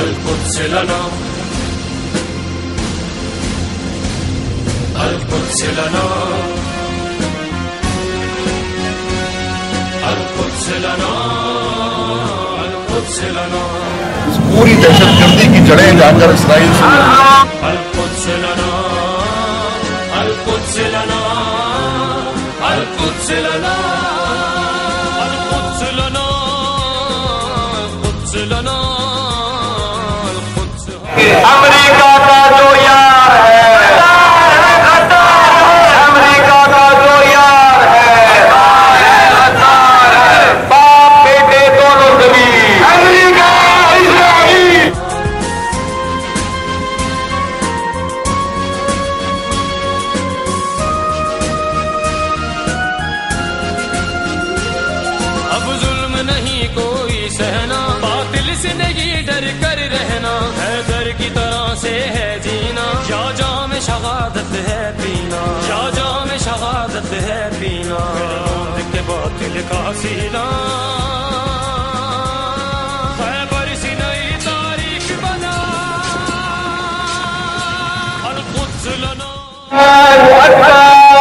القدس لنا القدس لنا القدس لنا القدس لنا. اس پوری دہشت گردی کی جڑیں جا کر اسرائیل سے القدس لنا القدس لنا القدس لنا القدس لنا القدس لنا القدس. امریکہ کا جو یار ہے، امریکہ کا جو یار ہے، باپ بیٹے دونوں زمین، امریکہ اسرائیل. اب ظلم نہیں کوئی سہنا، باطل سے نہیں ڈر کر رہنا، حیدر کی طرح سے ہے جینا، یا جام شہادت ہے پینا، یا جام شہادت ہے پینا، موت کے باطل کا سینا. خیبر سے نئی تاریخ بنا، القدس لنا. اللہ اکبر،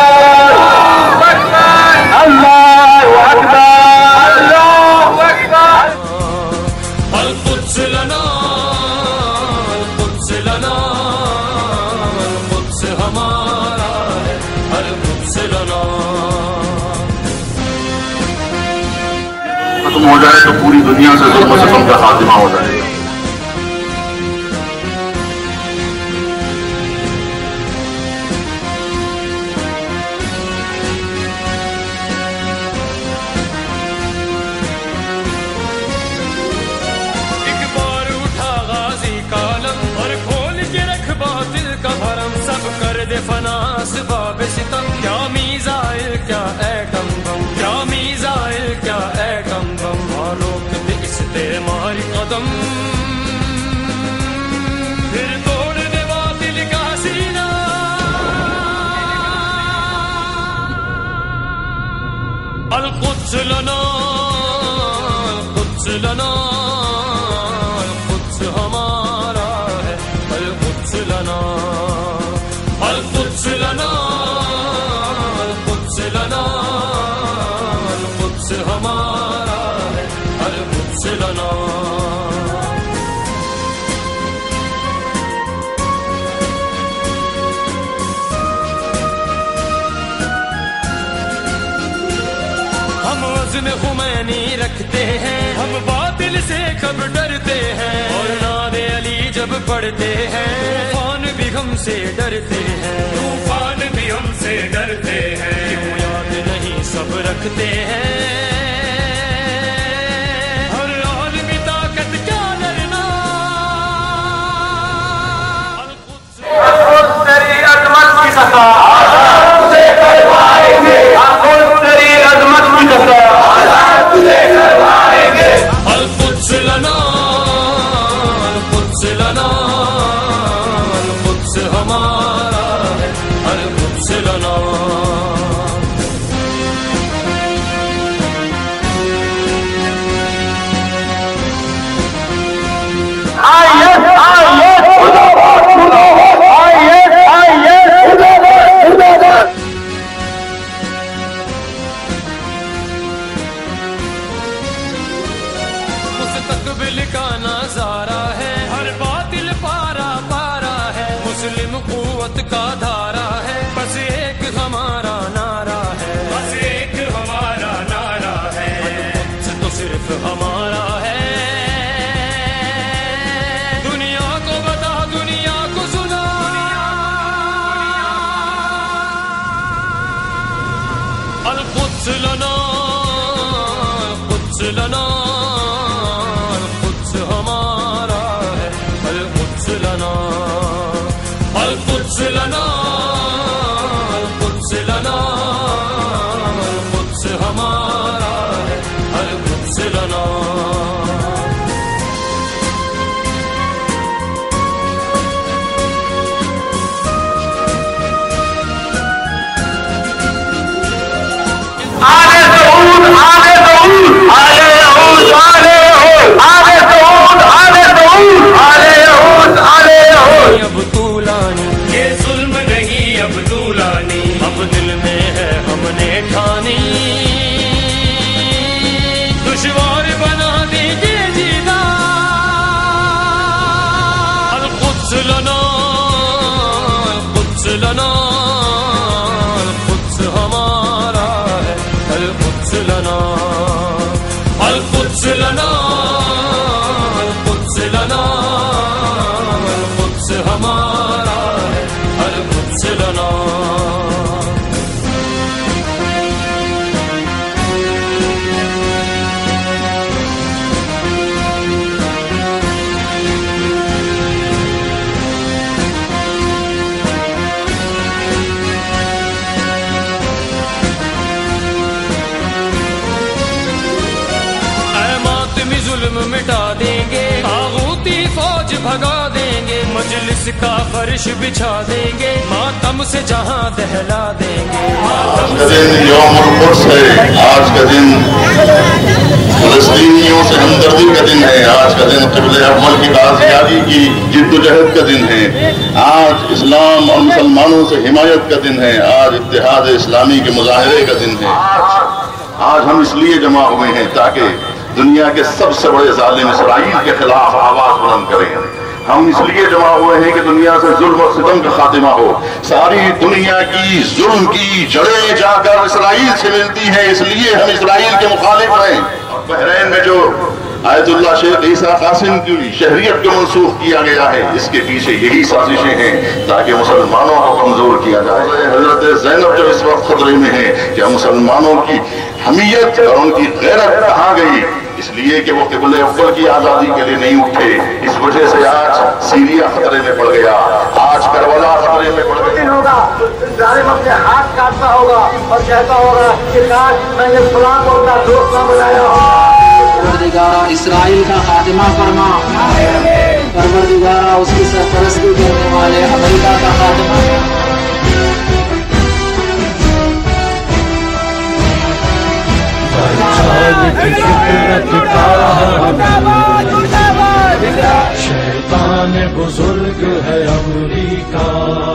اللہ اکبر. القدس لنا القدس لنا القدس ہمارا ہے، القدس لنا. ختم ہو جائے تو پوری دنیا سے ظلم و ستم کا خاتمہ ہو جائے گا. ایک بار اٹھا غازی کالم اور کھول کے رکھ باطل کا بھرم، سب کر دے فنا اسباب ستم. کیا میزائل کیا ایٹم بم، کیا میزائل کیا ایٹم بم، روک دے اس تیمار قدم، پھر توڑ دے باطل کا سینہ. القدس لنا القدس لنا القدس ہمارا ہے، القدس لنا القدس لنا القدس لنا القدس ہمارا ہے، القدس لنا. ہم وزن خمینی رکھتے ہیں، ہم باطل سے کب ڈرتے ہیں، اور نعت علی جب پڑھتے ہیں طوفان بھی ہم سے ڈرتے ہیں، طوفان بھی ہم سے ڈرتے ہیں. کیوں یاد نہیں سب رکھتے ہیں، ہر عالمی طاقت کیا ڈرنا. القدس تیری عظمت کی سزا تجھے کروائیں گے، القدس تیری عظمت کی سزا تجھے کروائیں گے. القدس لنا القدس لنا القدس ہمارا ہے، القدس لنا. آئیے آئیے آئیے آئیے. مستقبل کا نظارہ ہے، ہر باطل پارا پارا ہے، مسلم قوت کا دھارا ہے، بس ایک ہمارا نعرہ ہے، بس ایک ہمارا نعرہ ہے، القدس تو صرف ہمارا ہے. دنیا کو بتا، دنیا کو سنا، القدس لنا القدس لنا القدس ہمارا ہے، القدس لنا القدس لنا القدس لنا القدس ہمارا ہے، القدس لنا. آگے ضرور آگے ضرور آگے ضرور لنا القدس لنا القدس لنا القدس ہمارا ہے القدس لنا. ظلم مٹا دیں گے طاغوتی فوج بھگا دیں گے مجلس کا فرش بچھا دیں گے ماتم سے جہاں دہلا دیں گے. آج کا دن یوم القدس ہے. آج کا دن فلسطینیوں سے ہمدردی کا دن ہے. آج کا دن قبلہ اول کی بازیابی کی جد و جہد کا دن ہے. آج اسلام اور مسلمانوں سے حمایت کا دن ہے. آج اتحاد اسلامی کے مظاہرے کا دن ہے. آج ہم اس لیے جمع ہوئے ہیں تاکہ دنیا کے سب سے بڑے ظالم اسرائیل کے خلاف آواز بلند کریں. ہم اس لیے جمع ہوئے ہیں کہ دنیا سے ظلم و ستم کا خاتمہ ہو. ساری دنیا کی ظلم کی جڑیں جا کر اسرائیل سے ملتی ہیں. اس لیے ہم اسرائیل کے مخالف ہیں. بحرین میں جو آیت اللہ شیخ عیسیٰ قاسم کی شہریت کو منسوخ کیا گیا ہے اس کے پیچھے یہی سازشیں ہیں تاکہ مسلمانوں کو کمزور کیا جائے. حضرت زینب جو اس وقت خطرے میں ہے کہ مسلمانوں کی حمیت اور ان کی غیرت کہاں گئی اس لیے کہ وہ قبلہ اول کی آزادی کے لیے نہیں اٹھے. اس وجہ سے آج سیریا خطرے میں پڑ گیا. آج کربلا خطرے میں پڑ گیا. ہوگا ظالم اپنے ہاتھ کاٹتا ہوگا اور کہتا ہوگا کہ کاش میں نے فلاں کو اپنا دوست نہ بنایا ہو. پروردگارہ اسرائیل کا خاتمہ فرما. پروردگارہ اس کی سرپرستی کرنے والے امریکہ کا خاتمہ. شیطان بزرگ ہے امریکہ.